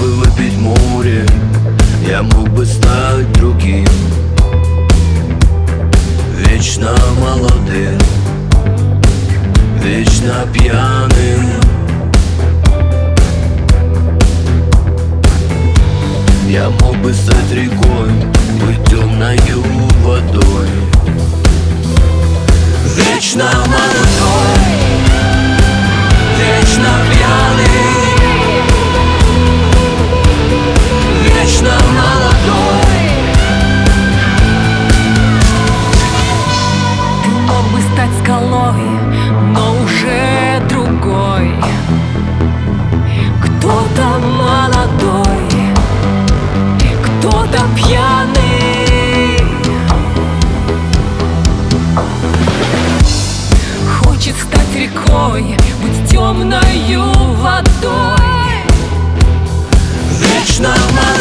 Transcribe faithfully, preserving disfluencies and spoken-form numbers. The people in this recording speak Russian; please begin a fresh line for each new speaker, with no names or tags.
бы выпить море, я мог бы стать другим, вечно молодым, вечно пьяным. Я мог бы стать рекой, быть темною водой, вечно молодой, вечно пьяный, вечно молодой.
Ты мог бы стать скалой, но уже другой. Кто-то молодой, кто-то пьяный, хочет стать рекой, быть темною водой,
вечно молодой.